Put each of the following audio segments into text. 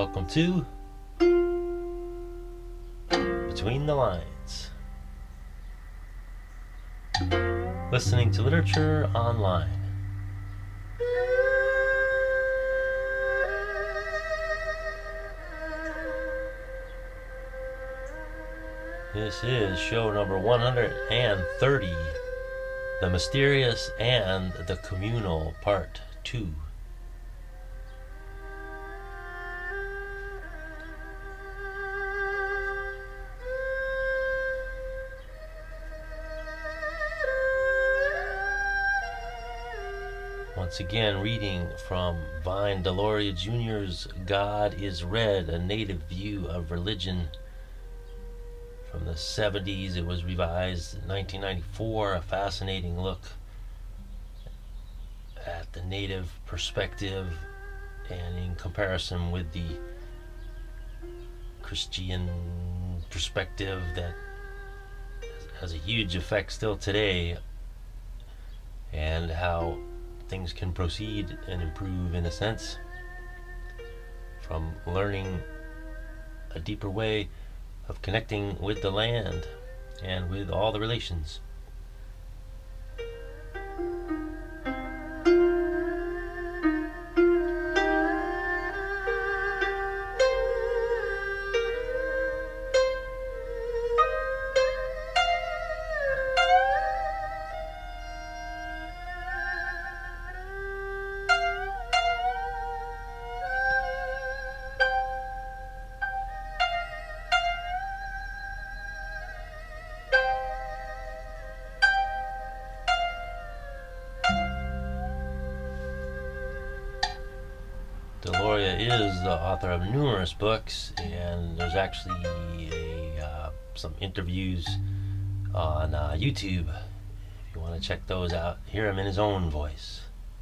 Welcome to Between the Lines. Listening to literature online. This is show number 130, The Mysterious and the Communal, Part 2. Once again, reading from Vine Deloria Jr.'s God is Red, A Native View of Religion. From the 70s, it was revised in 1994, a fascinating look at the native perspective and in comparison with the Christian perspective that has a huge effect still today, and how things can proceed and improve in a sense from learning a deeper way of connecting with the land and with all the relations. Deloria is the author of numerous books, and there's actually some interviews on YouTube. If you want to check those out, hear him in his own voice.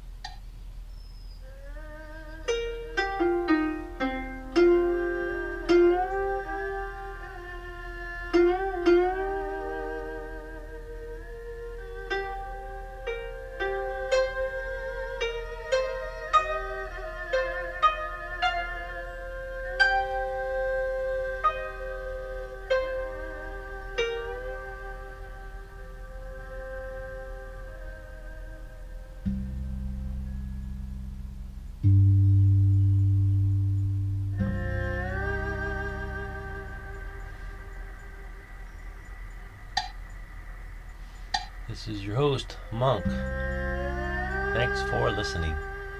This is your host, Monk. Thanks for listening.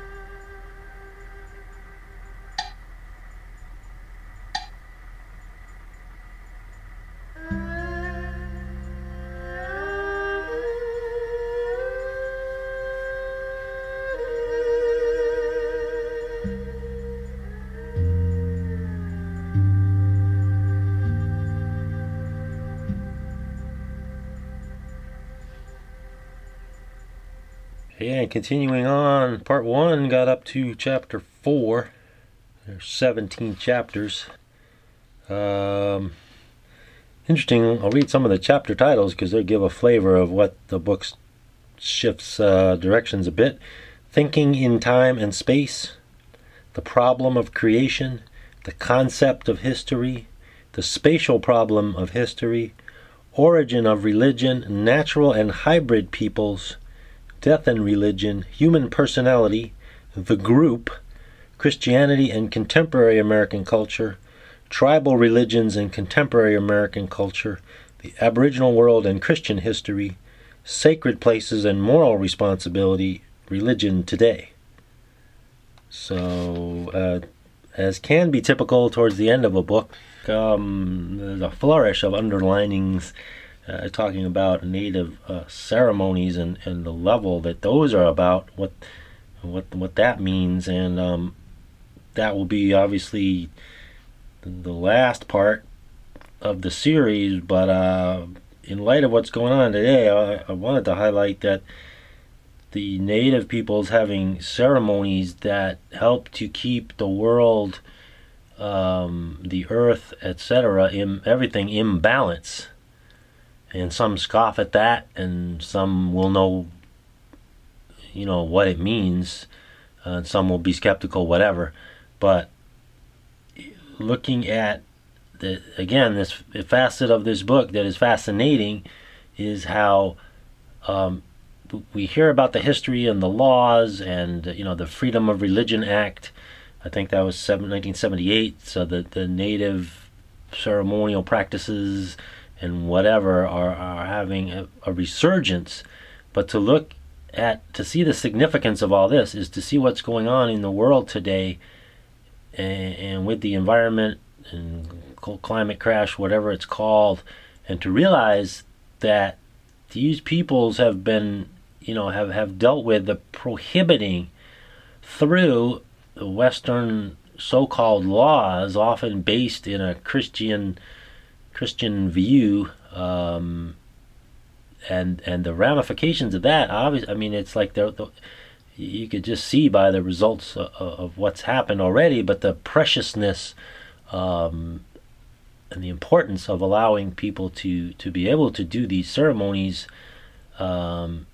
And continuing on, part 1 got up to chapter 4. There's 17 chapters. Interesting. I'll read some of the chapter titles because they give a flavor of what the book shifts directions a bit. Thinking in Time and Space, The Problem of Creation, The Concept of History, The Spatial Problem of History, Origin of Religion, Natural and Hybrid Peoples, Death and Religion, Human Personality, The Group, Christianity and Contemporary American Culture, Tribal Religions and Contemporary American Culture, The Aboriginal World and Christian History, Sacred Places and Moral Responsibility, Religion Today. So, as can be typical towards the end of a book, there's a flourish of underlinings talking about native ceremonies and the level that those are about, what that means, and that will be obviously the last part of the series. But in light of what's going on today, I wanted to highlight that the native peoples having ceremonies that help to keep the world, the earth, etc., everything in balance. And some scoff at that, and some will know, what it means, and some will be skeptical, whatever. But looking at this facet of this book that is fascinating is how we hear about the history and the laws and the Freedom of Religion Act. I think that was 1978. So the native ceremonial practices and whatever are having a resurgence. But to see the significance of all this is to see what's going on in the world today, and with the environment and climate crash, whatever it's called, and to realize that these peoples have been, have dealt with the prohibiting through the Western so-called laws, often based in a Christian view, and the ramifications of that. Obviously, I mean, it's like you could just see by the results of what's happened already, but the preciousness and the importance of allowing people to be able to do these ceremonies, and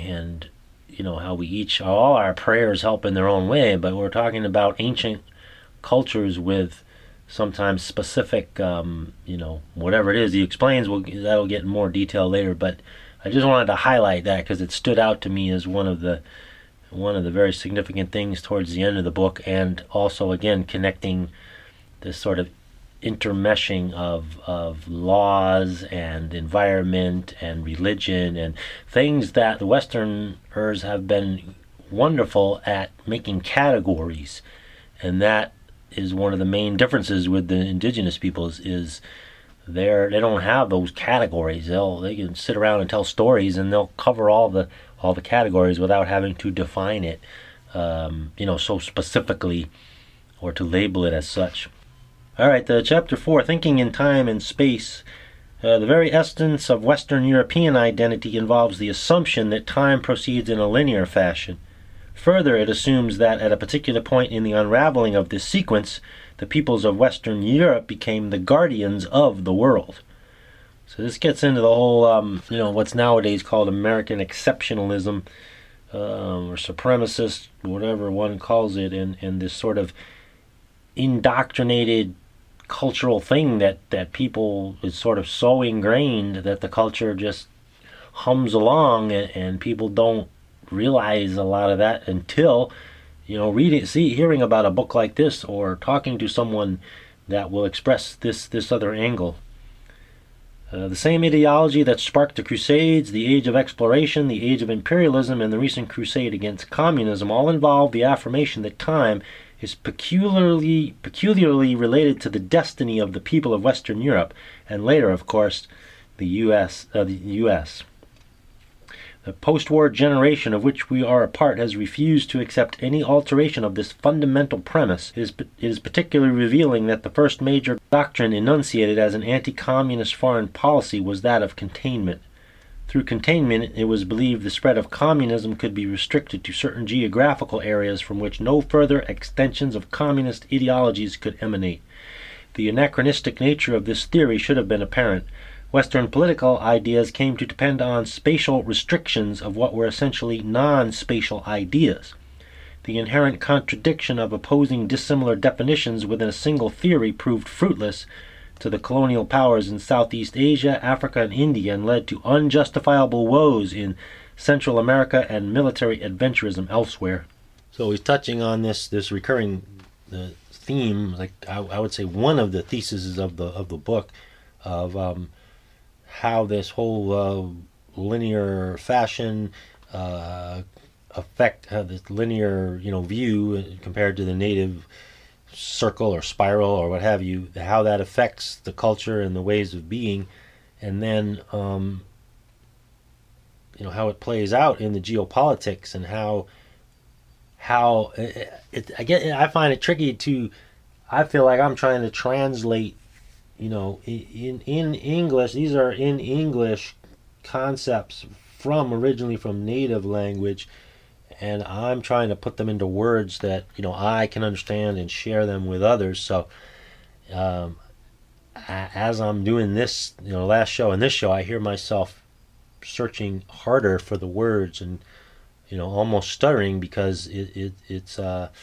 how all our prayers help in their own way, but we're talking about ancient cultures with sometimes specific, whatever it is he explains, that'll get in more detail later, but I just wanted to highlight that because it stood out to me as one of the very significant things towards the end of the book, and also again connecting this sort of intermeshing of laws and environment and religion and things that the Westerners have been wonderful at making categories, and that is one of the main differences with the indigenous peoples is they don't have those categories. They can sit around and tell stories and they'll cover all the categories without having to define it so specifically or to label it as such. All right, chapter 4, Thinking in Time and Space. The very essence of Western European identity involves the assumption that time proceeds in a linear fashion. Further, it assumes that at a particular point in the unraveling of this sequence, the peoples of Western Europe became the guardians of the world. So this gets into the whole, what's nowadays called American exceptionalism, or supremacist, whatever one calls it, and this sort of indoctrinated cultural thing that people is sort of so ingrained that the culture just hums along, and people don't realize a lot of that until hearing about a book like this or talking to someone that will express this other angle. The same ideology that sparked the Crusades, the Age of Exploration, the Age of Imperialism, and the recent crusade against communism all involve the affirmation that time is peculiarly related to the destiny of the people of Western Europe, and later, of course, the U.S. The post-war generation of which we are a part has refused to accept any alteration of this fundamental premise. It is particularly revealing that the first major doctrine enunciated as an anti-communist foreign policy was that of containment. Through containment, it was believed the spread of communism could be restricted to certain geographical areas from which no further extensions of communist ideologies could emanate. The anachronistic nature of this theory should have been apparent. Western political ideas came to depend on spatial restrictions of what were essentially non-spatial ideas. The inherent contradiction of opposing dissimilar definitions within a single theory proved fruitless to the colonial powers in Southeast Asia, Africa, and India, and led to unjustifiable woes in Central America and military adventurism elsewhere. So he's touching on this recurring theme, like I would say one of the theses of the book, of how this whole linear fashion affect this linear view compared to the native circle or spiral or what have you, how that affects the culture and the ways of being, and then how it plays out in the geopolitics, and how I find it tricky to. I feel like I'm trying to translate, in English. These are in English concepts originally from native language, and I'm trying to put them into words that I can understand and share them with others. So as I'm doing this last show and this show, I hear myself searching harder for the words and almost stuttering because it's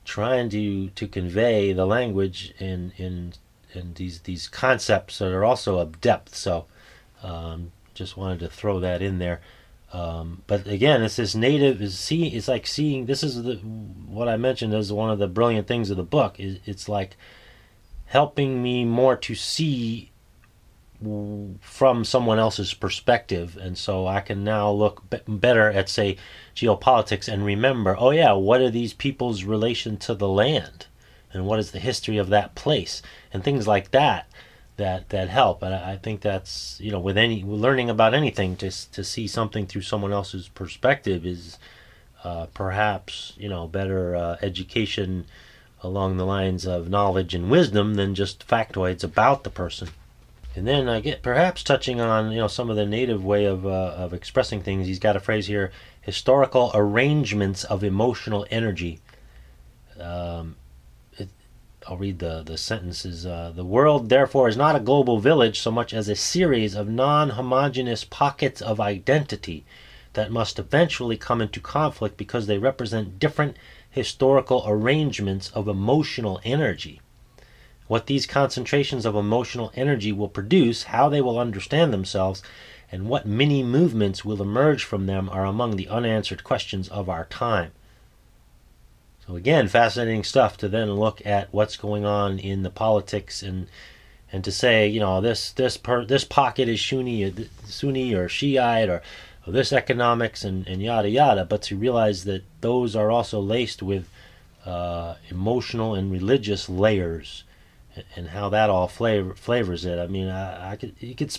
trying to convey the language in these concepts that are also of depth. So just wanted to throw that in there. But again, it's this native it's like seeing. This is what I mentioned as one of the brilliant things of the book. It's like helping me more to see from someone else's perspective, and so I can now look better at, say, geopolitics and remember, oh yeah, what are these people's relation to the land, and what is the history of that place, and things like that help. And I think that's, with learning about anything, to see something through someone else's perspective is perhaps better education along the lines of knowledge and wisdom than just factoids about the person. And then I get perhaps touching on some of the native way of expressing things. He's got a phrase here: historical arrangements of emotional energy. I'll read the sentences. The world, therefore, is not a global village so much as a series of non-homogeneous pockets of identity that must eventually come into conflict because they represent different historical arrangements of emotional energy. What these concentrations of emotional energy will produce, how they will understand themselves, and what mini movements will emerge from them are among the unanswered questions of our time. So again, fascinating stuff to then look at what's going on in the politics and to say, this pocket is Sunni or Shiite or this economics and yada yada, but to realize that those are also laced with emotional and religious layers, and how that all flavors it. I mean, I could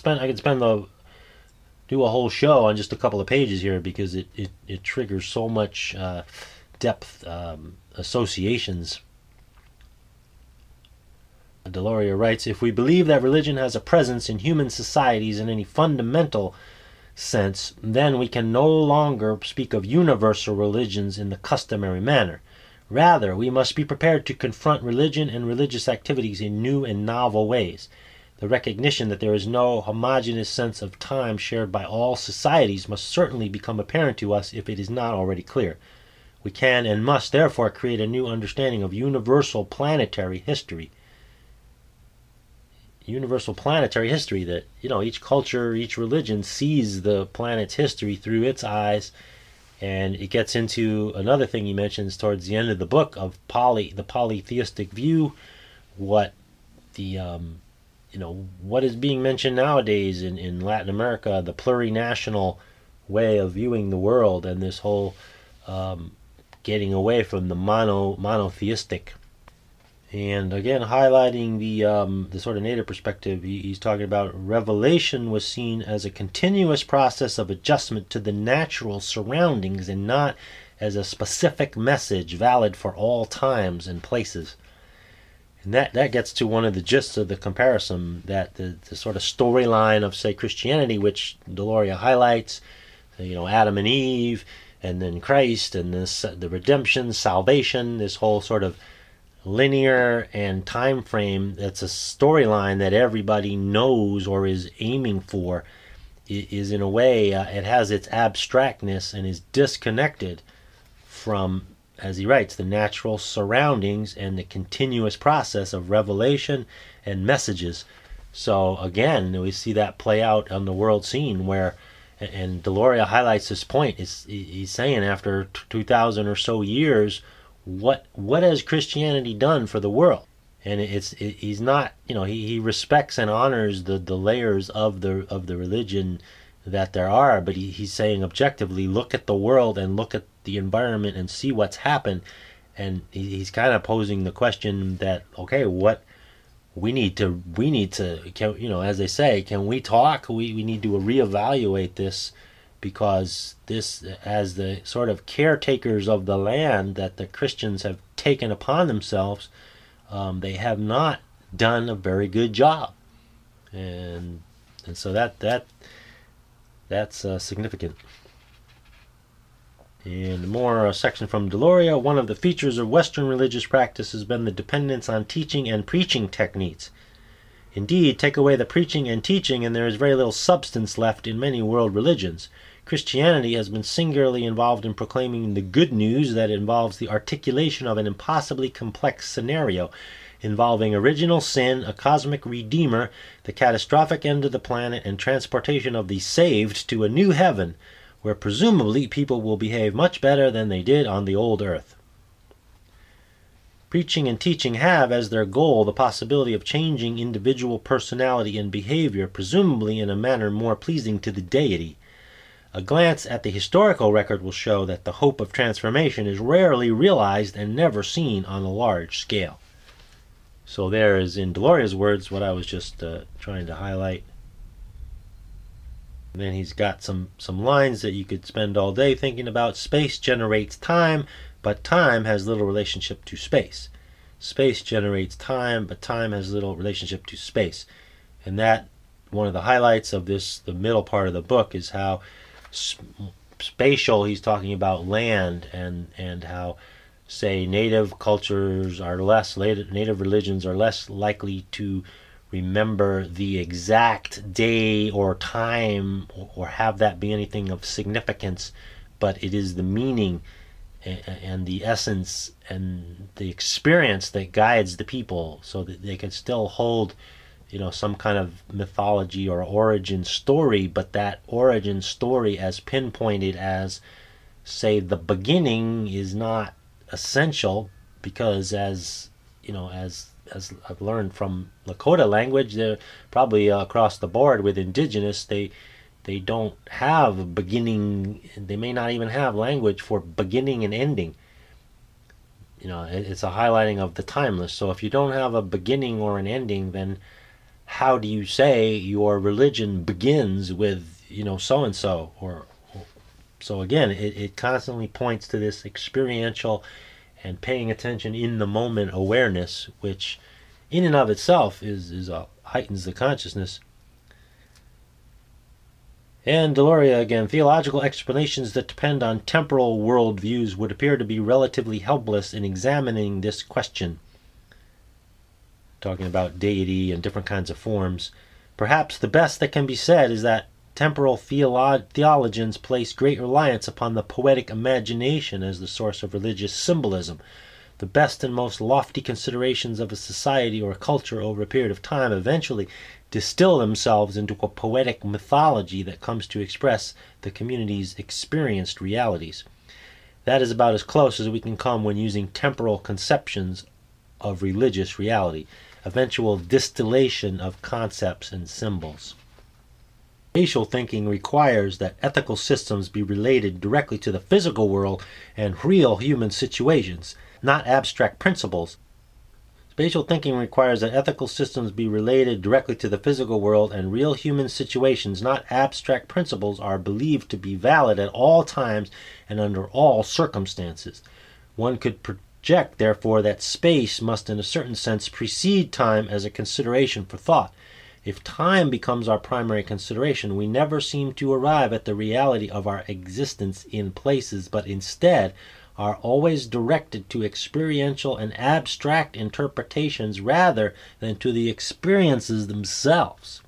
do a whole show on just a couple of pages here, because it triggers so much depth associations. Deloria writes, if we believe that religion has a presence in human societies in any fundamental sense, then we can no longer speak of universal religions in the customary manner. Rather, we must be prepared to confront religion and religious activities in new and novel ways. The recognition that there is no homogeneous sense of time shared by all societies must certainly become apparent to us if it is not already clear. We can and must therefore create a new understanding of universal planetary history. Universal planetary history, that each culture, each religion sees the planet's history through its eyes. And it gets into another thing he mentions towards the end of the book of the polytheistic view, what what is being mentioned nowadays in Latin America, the plurinational way of viewing the world, and this whole getting away from the monotheistic. And again, highlighting the sort of native perspective, he's talking about revelation was seen as a continuous process of adjustment to the natural surroundings and not as a specific message valid for all times and places. And that gets to one of the gists of the comparison, that the sort of storyline of, say, Christianity, which Deloria highlights, Adam and Eve, and then Christ, and the redemption, salvation, this whole sort of linear and time frame. That's a storyline that everybody knows or is aiming for. Is in a way, it has its abstractness and is disconnected from, as he writes, the natural surroundings and the continuous process of revelation and messages. So again, we see that play out on the world scene, where, and Deloria highlights this point, he's saying after 2,000 or so years, what has Christianity done for the world? And he's not, he respects and honors the layers of the religion that there are, but he's saying objectively, look at the world and look at the environment and see what's happened. And he's kind of posing the question that, okay, what we need to as they say, can we talk? We need to reevaluate this, because this, as the sort of caretakers of the land that the Christians have taken upon themselves, they have not done a very good job, and so that's significant. And more section from Deloria. One of the features of Western religious practice has been the dependence on teaching and preaching techniques. Indeed, take away the preaching and teaching, and there is very little substance left in many world religions. Christianity has been singularly involved in proclaiming the good news that involves the articulation of an impossibly complex scenario involving original sin, a cosmic redeemer, the catastrophic end of the planet, and transportation of the saved to a new heaven, where presumably people will behave much better than they did on the old earth. Preaching and teaching have as their goal the possibility of changing individual personality and behavior, presumably in a manner more pleasing to the deity. A glance at the historical record will show that the hope of transformation is rarely realized and never seen on a large scale. So there is, in Deloria's words, what I was just trying to highlight. And then he's got some lines that you could spend all day thinking about. Space generates time, but time has little relationship to space. Space generates time, but time has little relationship to space. And that, one of the highlights of this, the middle part of the book, is how spatial, he's talking about land, and how, say, native cultures are less, native religions are less likely to remember the exact day or time or have that be anything of significance, but it is the meaning and the essence and the experience that guides the people, so that they can still hold, some kind of mythology or origin story, but that origin story as pinpointed as, say, the beginning is not essential, because as I've learned from Lakota language, they're probably across the board with indigenous, they don't have a beginning. They may not even have language for beginning and ending. It's a highlighting of the timeless. So if you don't have a beginning or an ending, then how do you say your religion begins with so and so? So again, it constantly points to this experiential and paying attention in the moment awareness, which in and of itself is heightens the consciousness. And Deloria again, theological explanations that depend on temporal worldviews would appear to be relatively helpless in examining this question. Talking about deity and different kinds of forms. Perhaps the best that can be said is that temporal theologians place great reliance upon the poetic imagination as the source of religious symbolism. The best and most lofty considerations of a society or a culture over a period of time eventually distill themselves into a poetic mythology that comes to express the community's experienced realities. That is about as close as we can come when using temporal conceptions of religious reality, eventual distillation of concepts and symbols. Spatial thinking requires that ethical systems be related directly to the physical world and real human situations, not abstract principles. Spatial thinking requires that ethical systems be related directly to the physical world and real human situations, not abstract principles, are believed to be valid at all times and under all circumstances. One could project, therefore, that space must in a certain sense precede time as a consideration for thought. If time becomes our primary consideration, we never seem to arrive at the reality of our existence in places, but instead are always directed to experiential and abstract interpretations rather than to the experiences themselves.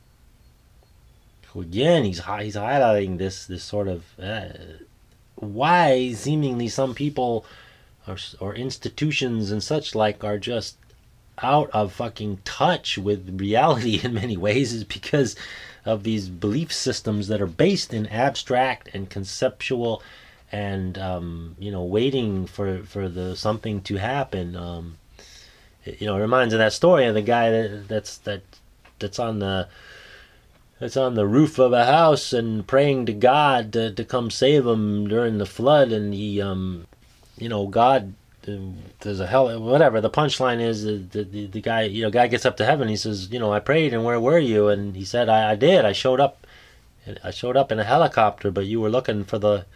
So again, he's highlighting this sort of why seemingly some people or institutions and such like are just out of fucking touch with reality in many ways, is because of these belief systems that are based in abstract and conceptual and waiting for the something to happen. It reminds of that story of the guy that's on the roof of a house and praying to God to come save him during the flood, and he God, there's a hell, whatever. The punchline is the guy, guy gets up to heaven. He says, I prayed, and where were you? And he said, I did. I showed up in a helicopter, but you were looking for the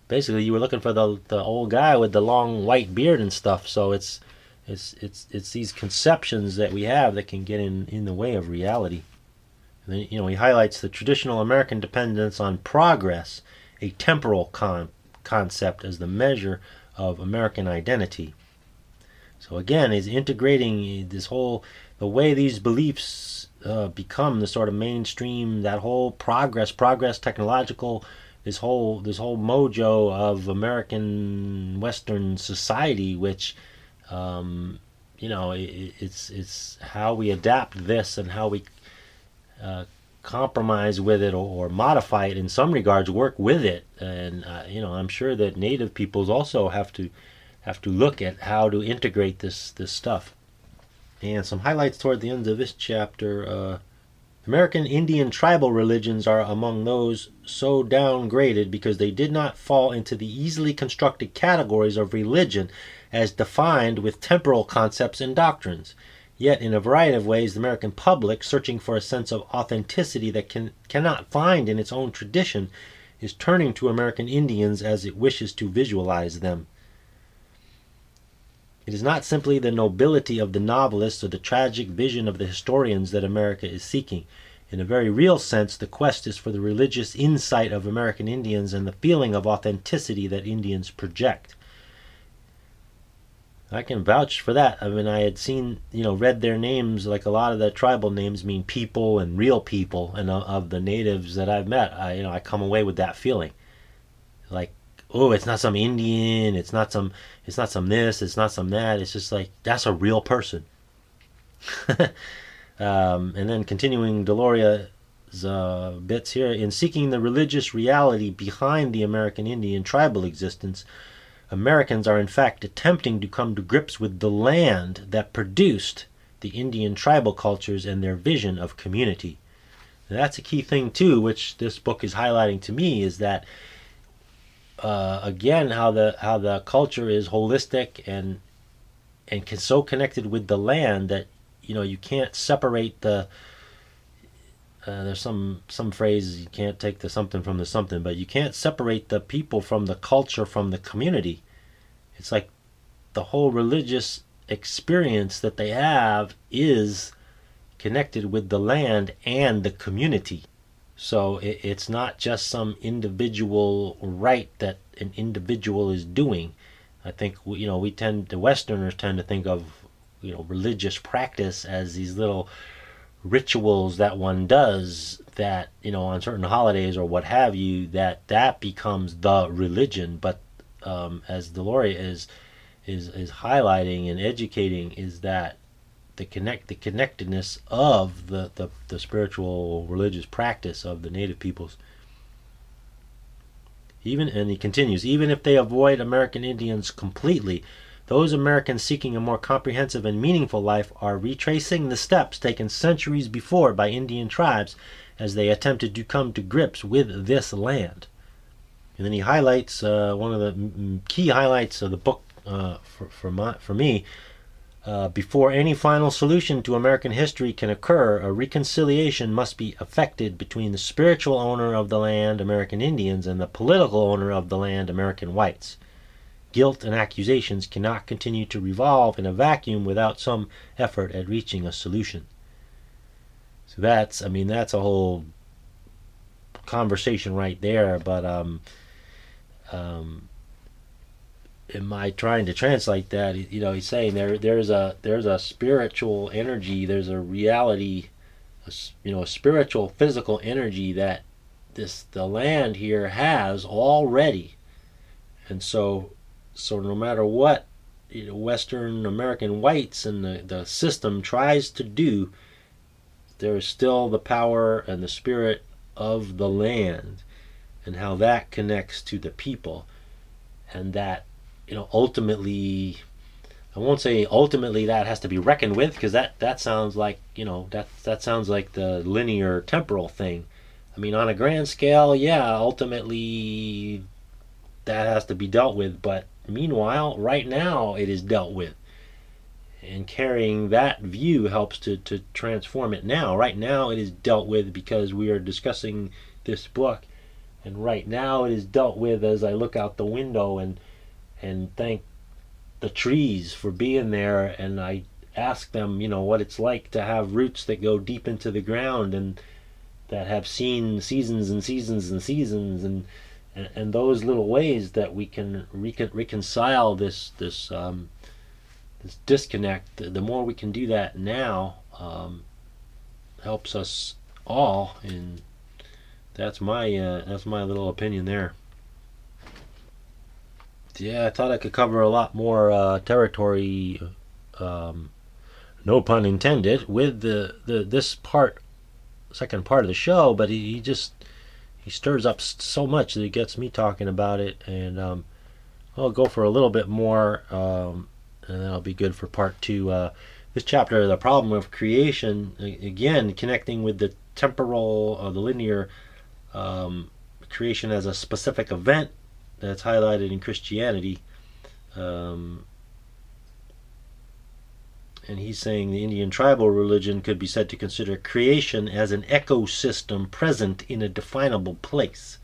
old guy with the long white beard and stuff. So it's these conceptions that we have that can get in the way of reality. And then, he highlights the traditional American dependence on progress, a temporal concept as the measure of American identity. So again, he's integrating the way these beliefs become the sort of mainstream, that whole progress, technological this whole mojo of American Western society, which it's how we adapt this and how we compromise with it, or modify it in some regards, work with it. And I'm sure that Native peoples also have to look at how to integrate this stuff. And some highlights toward the end of this chapter. American Indian tribal religions are among those so downgraded because they did not fall into the easily constructed categories of religion as defined with temporal concepts and doctrines. Yet, in a variety of ways, the American public, searching for a sense of authenticity that cannot find in its own tradition, is turning to American Indians as it wishes to visualize them. It is not simply the nobility of the novelists or the tragic vision of the historians that America is seeking. In a very real sense, the quest is for the religious insight of American Indians and the feeling of authenticity that Indians project. I can vouch for that. I mean, I had seen, read their names, like a lot of the tribal names mean people and real people, and of the natives that I've met, I come away with that feeling. Like, oh, it's not some Indian, it's not some this, it's not some that. It's just like, that's a real person. And then continuing Deloria's bits here, in seeking the religious reality behind the American Indian tribal existence, Americans are in fact attempting to come to grips with the land that produced the Indian tribal cultures and their vision of community. And that's a key thing too, which this book is highlighting to me, is that again, how the culture is holistic and so connected with the land that you can't separate the. There's some phrase, you can't take the something from the something, but you can't separate the people from the culture from the community. It's like the whole religious experience that they have is connected with the land and the community. So it's not just some individual right that an individual is doing. I think the Westerners tend to think of religious practice as these little rituals that one does that on certain holidays or what have you, that becomes the religion. But as Deloria is highlighting and educating, is that the connectedness of the spiritual religious practice of the native peoples. And he continues, even if they avoid American Indians completely, those Americans seeking a more comprehensive and meaningful life are retracing the steps taken centuries before by Indian tribes as they attempted to come to grips with this land. And then he highlights one of the key highlights of the book for me. Before any final solution to American history can occur, a reconciliation must be effected between the spiritual owner of the land, American Indians, and the political owner of the land, American whites. Guilt and accusations cannot continue to revolve in a vacuum without some effort at reaching a solution. So that's a whole conversation right there. But am I trying to translate that? He's saying there's a spiritual energy, there's a reality, a spiritual, physical energy that the land here has already, and so no matter what Western American whites and the system tries to do, there is still the power and the spirit of the land, and how that connects to the people, and that ultimately, I won't say ultimately that has to be reckoned with, because that sounds like that sounds like the linear temporal thing. I mean, on a grand scale, yeah, ultimately that has to be dealt with, but meanwhile, right now it is dealt with. And carrying that view helps to transform it now. Right now it is dealt with because we are discussing this book, and right now it is dealt with as I look out the window and thank the trees for being there, and I ask them, what it's like to have roots that go deep into the ground and that have seen seasons and seasons and seasons, and those little ways that we can reconcile this disconnect. The more we can do that now, helps us all in That's my little opinion there. Yeah, I thought I could cover a lot more territory, no pun intended, with this second part of the show. But he stirs up so much that it gets me talking about it, and I'll go for a little bit more, and that'll be good for part two. This chapter, the problem of creation, again connecting with the temporal, the linear creation as a specific event that's highlighted in Christianity. And he's saying the Indian tribal religion could be said to consider creation as an ecosystem present in a definable place.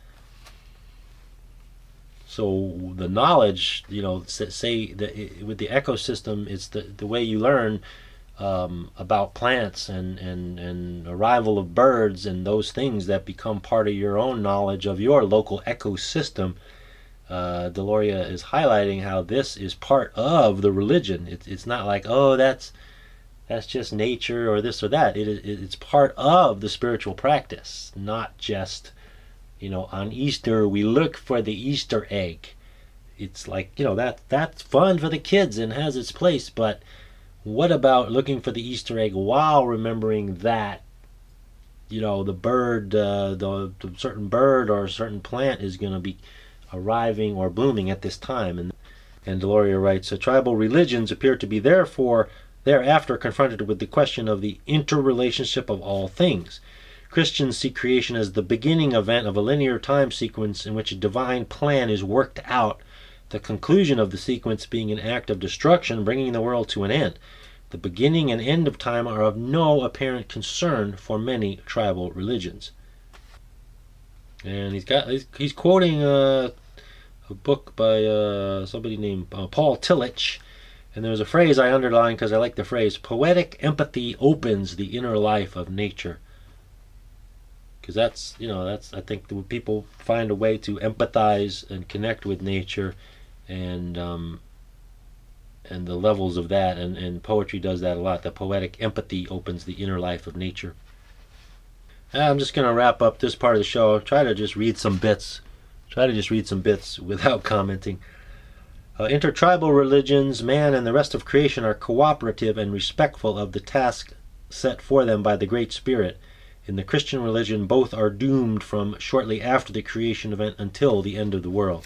So the knowledge, say that with the ecosystem, it's the way you learn about plants and arrival of birds and those things that become part of your own knowledge of your local ecosystem. Deloria is highlighting how this is part of the religion. It's not like, oh, that's just nature or this or that. It's part of the spiritual practice, not just, on Easter we look for the Easter egg. It's like, that's fun for the kids and has its place, but what about looking for the Easter egg while remembering that, the bird, the certain bird or a certain plant is going to be arriving or blooming at this time. And Deloria writes, so tribal religions appear to be thereafter confronted with the question of the interrelationship of all things. Christians see creation as the beginning event of a linear time sequence in which a divine plan is worked out, the conclusion of the sequence being an act of destruction, bringing the world to an end. The beginning and end of time are of no apparent concern for many tribal religions. And he's quoting a book by somebody named Paul Tillich, and there's a phrase I underlined because I like the phrase, poetic empathy opens the inner life of nature. Because that's I think when people find a way to empathize and connect with nature, and the levels of that, and poetry does that a lot. The poetic empathy opens the inner life of nature. I'm just going to wrap up this part of the show. Try to just read some bits without commenting. Intertribal religions, man and the rest of creation are cooperative and respectful of the task set for them by the Great Spirit. In the Christian religion, both are doomed from shortly after the creation event until the end of the world.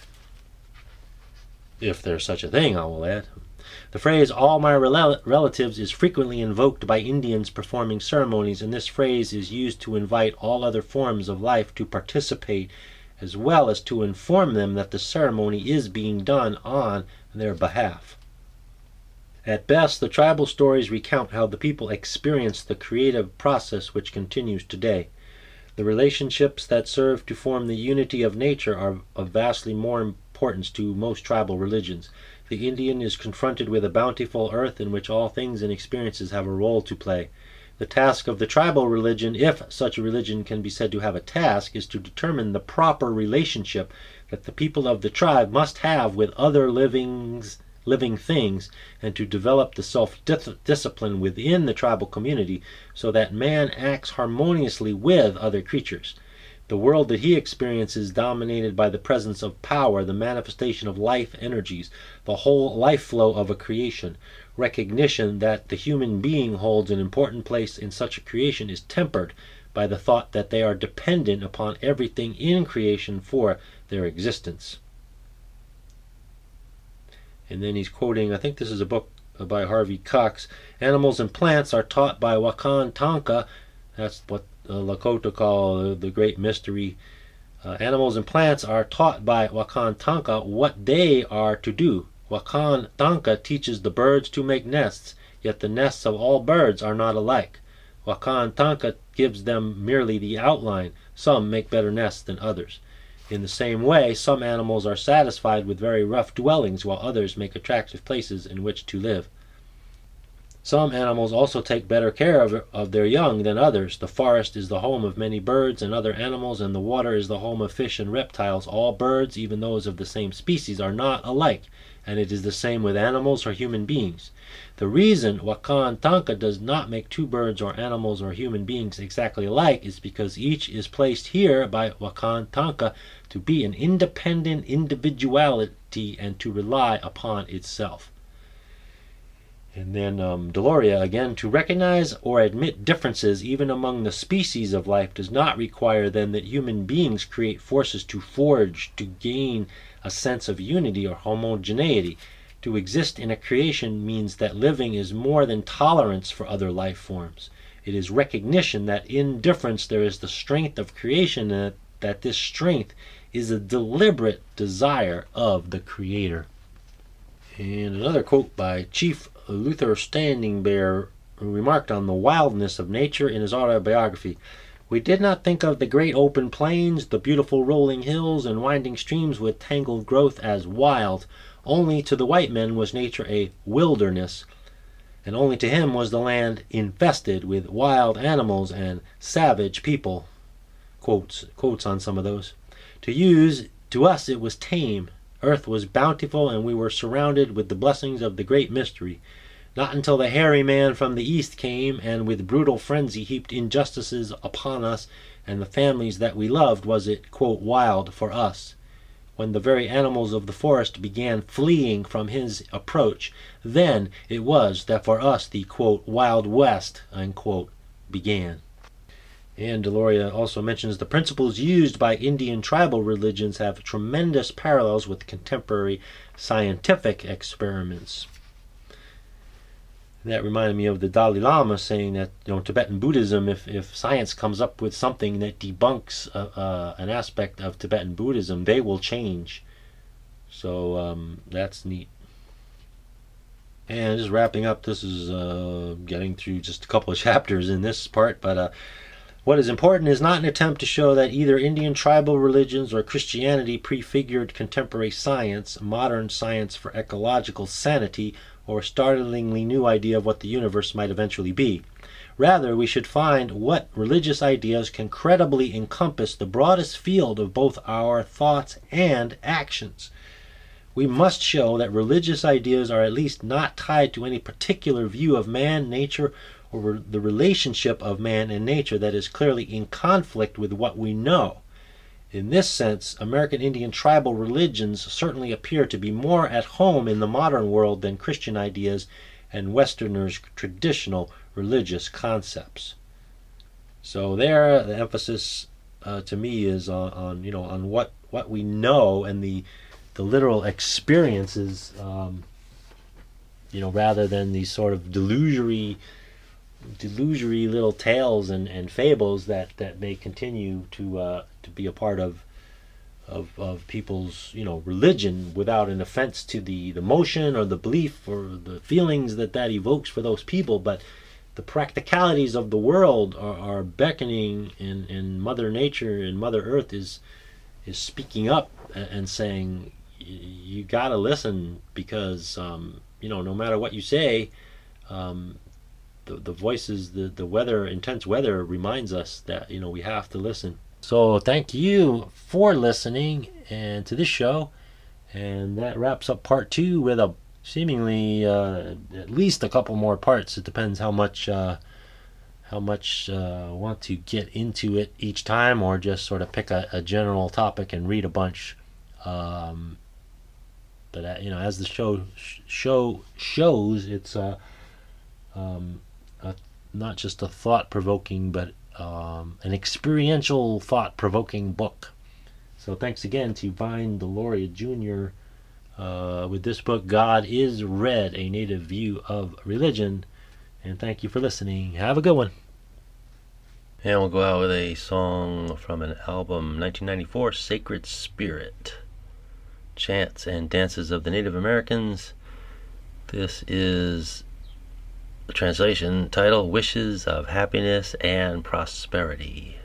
If there's such a thing, I will add. The phrase, all my relatives, is frequently invoked by Indians performing ceremonies, and this phrase is used to invite all other forms of life to participate, as well as to inform them that the ceremony is being done on their behalf. At best, the tribal stories recount how the people experienced the creative process which continues today. The relationships that serve to form the unity of nature are of vastly more importance to most tribal religions. The Indian is confronted with a bountiful earth in which all things and experiences have a role to play. The task of the tribal religion, if such a religion can be said to have a task, is to determine the proper relationship that the people of the tribe must have with other living things, and to develop the self-discipline within the tribal community so that man acts harmoniously with other creatures. The world that he experiences is dominated by the presence of power, the manifestation of life energies, the whole life flow of a creation. Recognition that the human being holds an important place in such a creation is tempered by the thought that they are dependent upon everything in creation for their existence. And then he's quoting, I think this is a book by Harvey Cox, animals and plants are taught by Wakan Tanka. That's what Lakota call the great mystery. Animals and plants are taught by Wakan Tanka what they are to do. Wakan Tanka teaches the birds to make nests, yet the nests of all birds are not alike. Wakan Tanka gives them merely the outline. Some make better nests than others. In the same way, some animals are satisfied with very rough dwellings, while others make attractive places in which to live. Some animals also take better care of their young than others. The forest is the home of many birds and other animals, and the water is the home of fish and reptiles. All birds, even those of the same species, are not alike, and it is the same with animals or human beings. The reason Wakan Tanka does not make two birds or animals or human beings exactly alike is because each is placed here by Wakan Tanka to be an independent individuality and to rely upon itself. And then Deloria again, to recognize or admit differences even among the species of life does not require then that human beings create forces to forge, to gain a sense of unity or homogeneity. To exist in a creation means that living is more than tolerance for other life forms. It is recognition that in difference there is the strength of creation, and that this strength is a deliberate desire of the Creator. And another quote by Chief Luther Standing Bear, who remarked on the wildness of nature in his autobiography. We did not think of the great open plains, the beautiful rolling hills, and winding streams with tangled growth as wild. Only to the white man was nature a wilderness, and only to him was the land infested with wild animals and savage people. Quotes on some of those. To us it was tame. Earth was bountiful, and we were surrounded with the blessings of the great mystery. Not until the hairy man from the east came, and with brutal frenzy heaped injustices upon us and the families that we loved, was it, quote, wild for us. When the very animals of the forest began fleeing from his approach, then it was that for us the, quote, Wild West, unquote, began. And Deloria also mentions the principles used by Indian tribal religions have tremendous parallels with contemporary scientific experiments. That reminded me of the Dalai Lama saying that, Tibetan Buddhism, if science comes up with something that debunks an aspect of Tibetan Buddhism, they will change. So that's neat. And just wrapping up, this is getting through just a couple of chapters in this part, but what is important is not an attempt to show that either Indian tribal religions or Christianity prefigured contemporary science, modern science for ecological sanity, or a startlingly new idea of what the universe might eventually be. Rather, we should find what religious ideas can credibly encompass the broadest field of both our thoughts and actions. We must show that religious ideas are at least not tied to any particular view of man, nature, or the relationship of man and nature that is clearly in conflict with what we know. In this sense, American Indian tribal religions certainly appear to be more at home in the modern world than Christian ideas and Westerners' traditional religious concepts. So there, the emphasis to me is on what we know and the literal experiences, rather than these sort of delusory little tales and fables that may continue to be a part of people's religion without an offense to the emotion or the belief or the feelings that evokes for those people. But the practicalities of the world are beckoning, and Mother Nature and Mother Earth is speaking up and saying, you gotta listen, because no matter what you say, the voices, the weather, intense weather reminds us that we have to listen. So thank you for listening and to this show, and that wraps up part 2 with a seemingly at least a couple more parts. It depends how much I want to get into it each time, or just sort of pick a general topic and read a bunch. But as the show shows, it's not just a thought-provoking, but an experiential thought-provoking book. So thanks again to Vine Deloria Jr. With this book, God is Red, A Native View of Religion. And thank you for listening. Have a good one. And we'll go out with a song from an album, 1994, Sacred Spirit, Chants and Dances of the Native Americans. This is the translation title, Wishes of Happiness and Prosperity.